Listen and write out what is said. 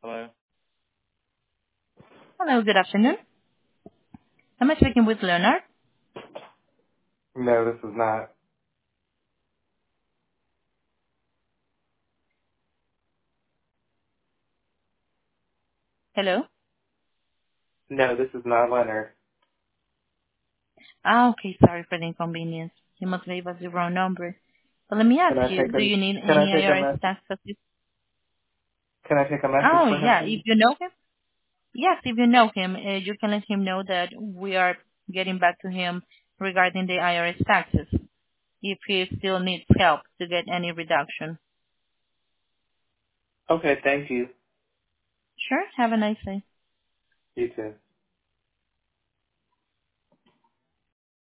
Hello? Hello, good afternoon. Am I speaking with Leonard? No, this is not. Hello? No, this is not Leonard. Okay, sorry for the inconvenience. You must leave us the wrong number. But let me Can ask I you, take do a you need Can I any take a IRS message? tax assistance? Can I take a message Oh, for him, yeah, please? if you know him? Yes, if you know him, you can let him know that we are getting back to him regarding the IRS taxes, if he still needs help to get any reduction. Okay, thank you. Sure, have a nice day. You too.